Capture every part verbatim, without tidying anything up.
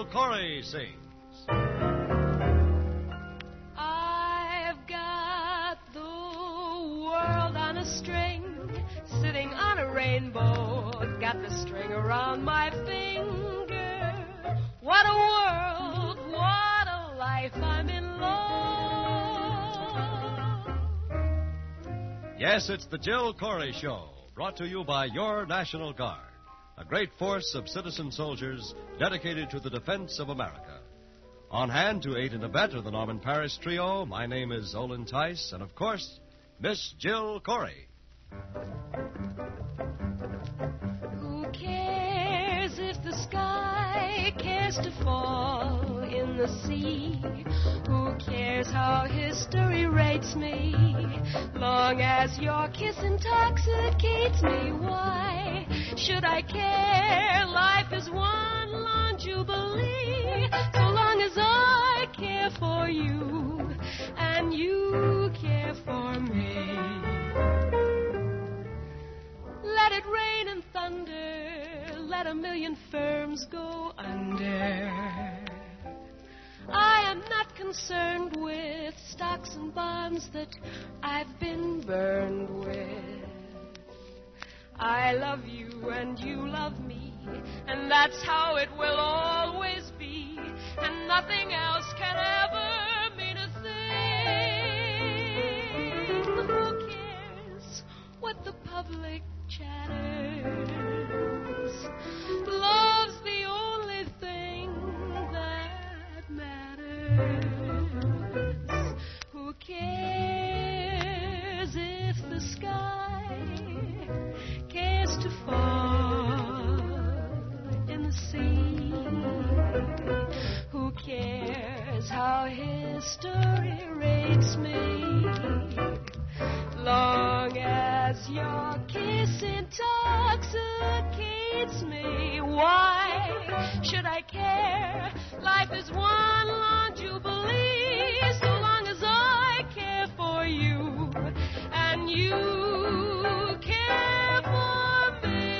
Jill Corey sings. I've got the world on a string, sitting on a rainbow, got the string around my finger. What a world, what a life, I'm in love. Yes, it's the Jill Corey Show, brought to you by your National Guard, a great force of citizen soldiers dedicated to the defense of America. On hand to aid and abet of the Norman Paris Trio, my name is Olin Tice, and of course, Miss Jill Corey. Who cares if the sky cares to fall in the sea? Who cares how history rates me? Long as your kiss intoxicates me, why should I care? Life is one long jubilee, so long as I care for you and you care for me. Let it rain and thunder, let a million firms go under. I am not concerned with stocks and bonds that I've been burned with. I love you and you love me, and that's how it will always be, and nothing else can ever mean a thing. Who cares what the public chatters? Love's the only thing that matters. Who cares if the sky cares to fall in the sea? Who cares how history rates me? Long as your kiss intoxicates me, why should I care? Life is one long jubilee, so long as I care for you and you care for me.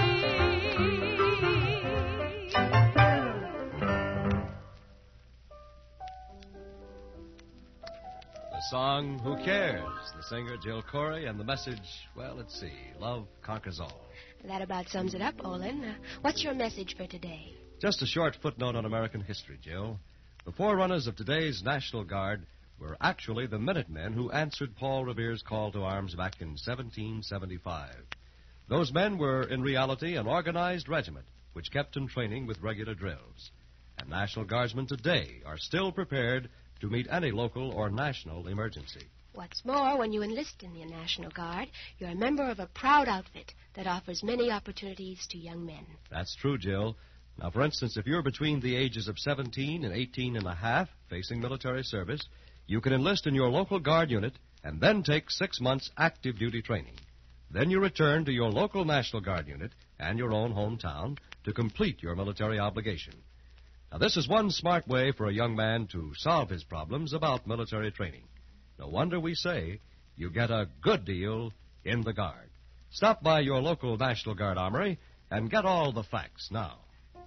The song, Who Cares? The singer, Jill Corey, and the message, well, let's see, love conquers all. That about sums it up, Olin. Uh, what's your message for today? Just a short footnote on American history, Jill. The forerunners of today's National Guard were actually the Minutemen who answered Paul Revere's call to arms back in seventeen seventy-five. Those men were, in reality, an organized regiment which kept in training with regular drills. And National Guardsmen today are still prepared to meet any local or national emergency. What's more, when you enlist in the National Guard, you're a member of a proud outfit that offers many opportunities to young men. That's true, Jill. Now, for instance, if you're between the ages of seventeen and eighteen and a half, facing military service, you can enlist in your local Guard unit and then take six months active duty training. Then you return to your local National Guard unit and your own hometown to complete your military obligation. Now, this is one smart way for a young man to solve his problems about military training. No wonder we say you get a good deal in the Guard. Stop by your local National Guard armory and get all the facts now.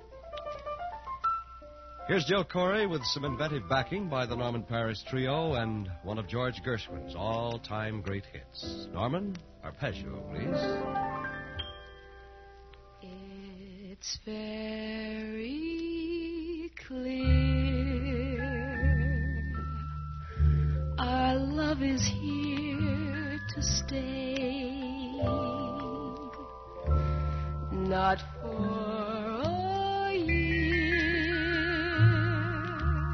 Here's Jill Corey with some inventive backing by the Norman Paris Trio and one of George Gershwin's all-time great hits. Norman, arpeggio, please. It's very clear our love is here to stay, not for a year,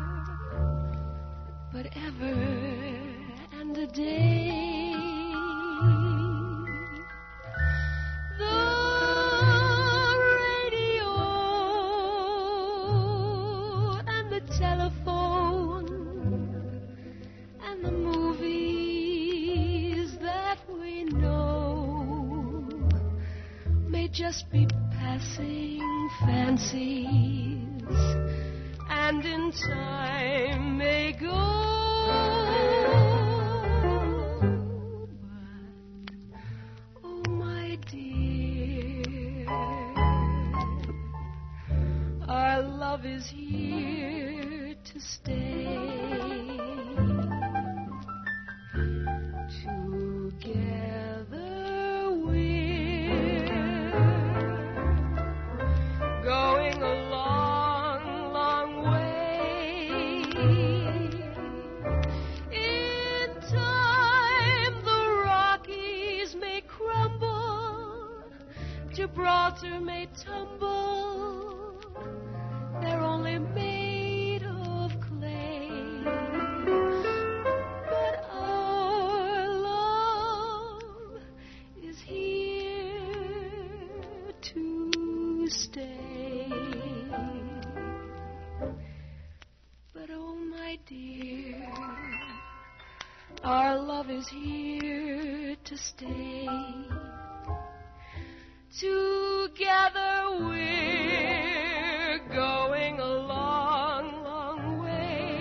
but ever and a day. Just be passing fancies, and in time may go. But, oh my dear, our love is is here to stay. Together we're going a long, long way. In time the Rockies may crumble, Gibraltar may tumble, they're only made of clay. But our love is here to stay. But oh, my dear, our love is here to stay. Together we're going a long, long way.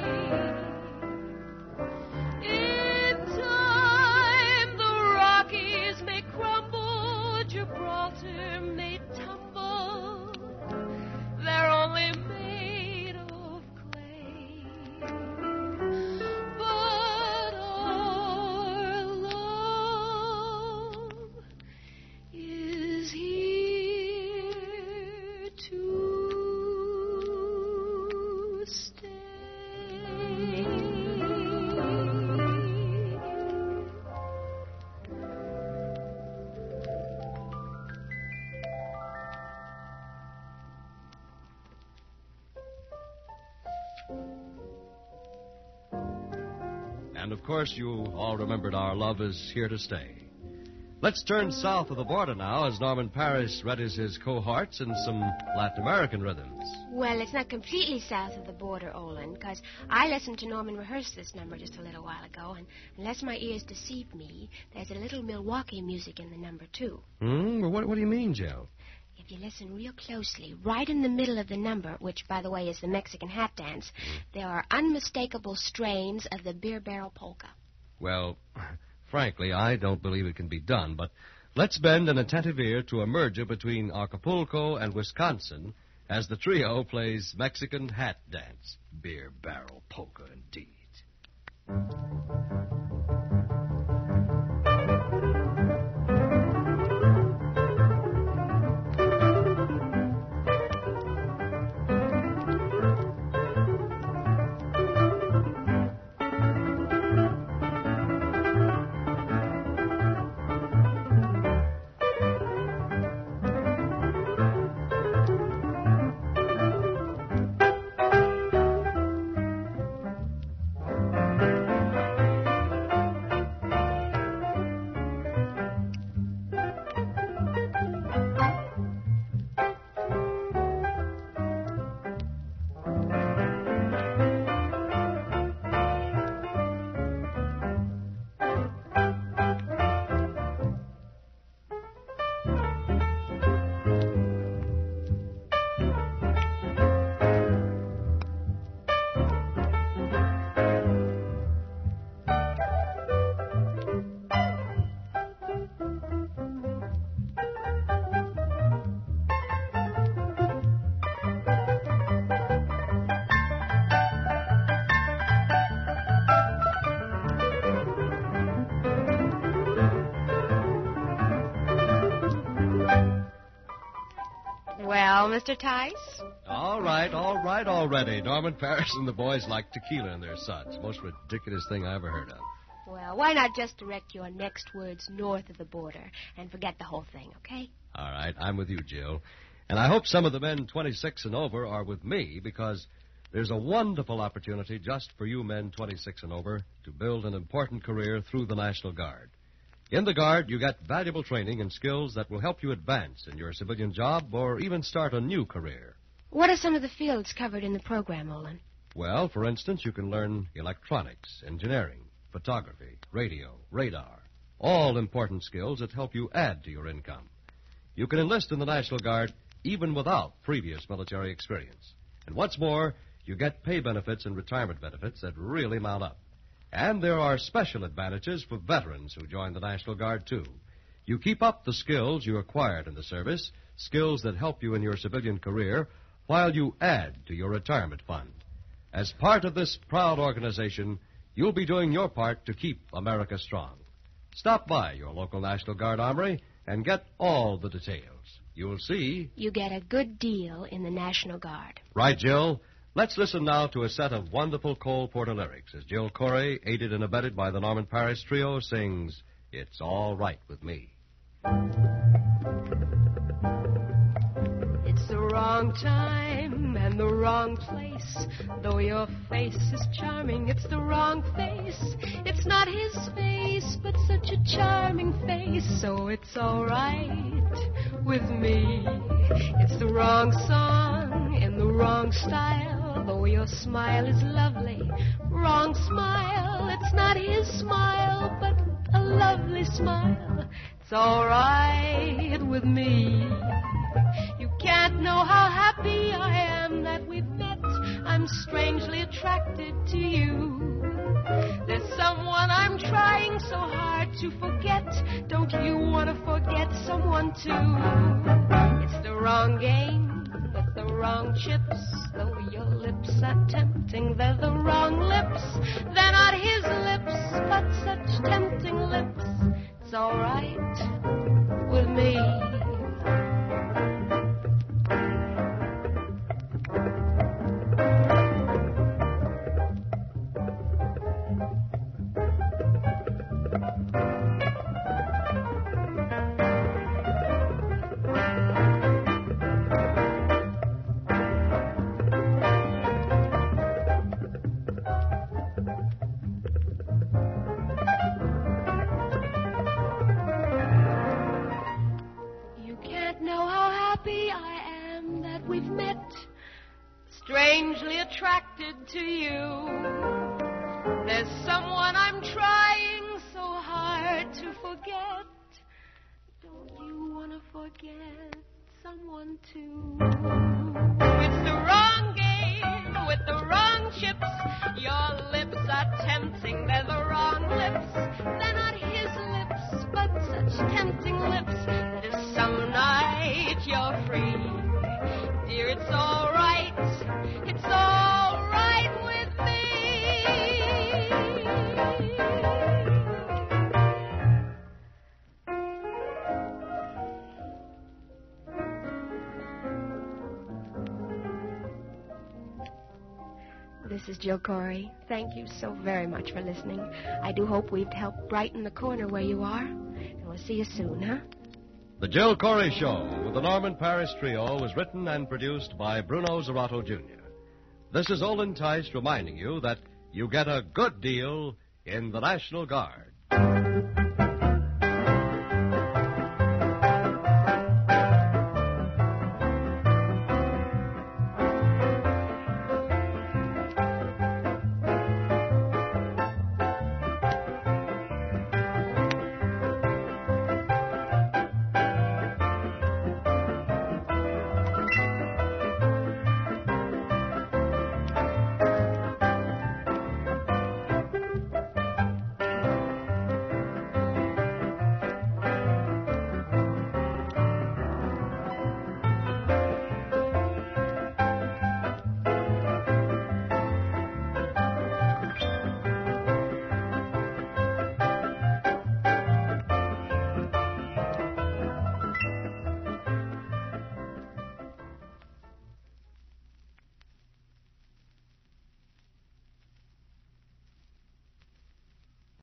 In time the Rockies may crumble, Gibraltar may tumble, they're only made of clay. But our love is here to stay. And, of course, you all remembered Our Love is Here to Stay. Let's turn south of the border now as Norman Parrish readies his cohorts in some Latin American rhythms. Well, it's not completely south of the border, Olin, because I listened to Norman rehearse this number just a little while ago, and unless my ears deceive me, there's a little Milwaukee music in the number, too. Hmm? Well, what, what do you mean, Joe? If you listen real closely, right in the middle of the number, which, by the way, is the Mexican hat dance, there are unmistakable strains of the beer barrel polka. Well, frankly, I don't believe it can be done, but let's bend an attentive ear to a merger between Acapulco and Wisconsin as the trio plays Mexican hat dance. Beer barrel polka, indeed. Well, Mister Tice? All right, all right already. Norman Parrish and the boys like tequila in their suds. Most ridiculous thing I ever heard of. Well, why not just direct your next words north of the border and forget the whole thing, okay? All right, I'm with you, Jill. And I hope some of the men twenty-six and over are with me because there's a wonderful opportunity just for you men twenty-six and over to build an important career through the National Guard. In the Guard, you get valuable training and skills that will help you advance in your civilian job or even start a new career. What are some of the fields covered in the program, Olin? Well, for instance, you can learn electronics, engineering, photography, radio, radar, all important skills that help you add to your income. You can enlist in the National Guard even without previous military experience. And what's more, you get pay benefits and retirement benefits that really mount up. And there are special advantages for veterans who join the National Guard, too. You keep up the skills you acquired in the service, skills that help you in your civilian career, while you add to your retirement fund. As part of this proud organization, you'll be doing your part to keep America strong. Stop by your local National Guard Armory and get all the details. You'll see... You get a good deal in the National Guard. Right, Jill. Let's listen now to a set of wonderful Cole Porter lyrics as Jill Corey, aided and abetted by the Norman Paris Trio, sings It's All Right With Me. It's the wrong time and the wrong place. Though your face is charming, it's the wrong face. It's not his face, but such a charming face. So it's all right with me. It's the wrong song in the wrong style. Though your smile is lovely, wrong smile. It's not his smile, but a lovely smile. It's all right with me. You can't know how happy I am that we've met. I'm strangely attracted to you. There's someone I'm trying so hard to forget. Don't you want to forget someone too? It's the wrong game with the wrong chips. Though your lips are tempting, they're the wrong lips. They're not his lips, but such tempting lips. It's all right with me. Strangely attracted to you. There's someone I'm trying so hard to forget. Don't you want to forget someone too? It's the wrong game with the wrong chips. Your lips are tempting, they're the wrong lips. They're not his lips, but such tempting lips. That if some night you're free, dear, it's all right. It's all right with me. This is Jill Corey. Thank you so very much for listening. I do hope we've helped brighten the corner where you are. And we'll see you soon, huh? The Jill Corey Show with the Norman Paris Trio was written and produced by Bruno Zerato, Junior This is Olin Tice reminding you that you get a good deal in the National Guard.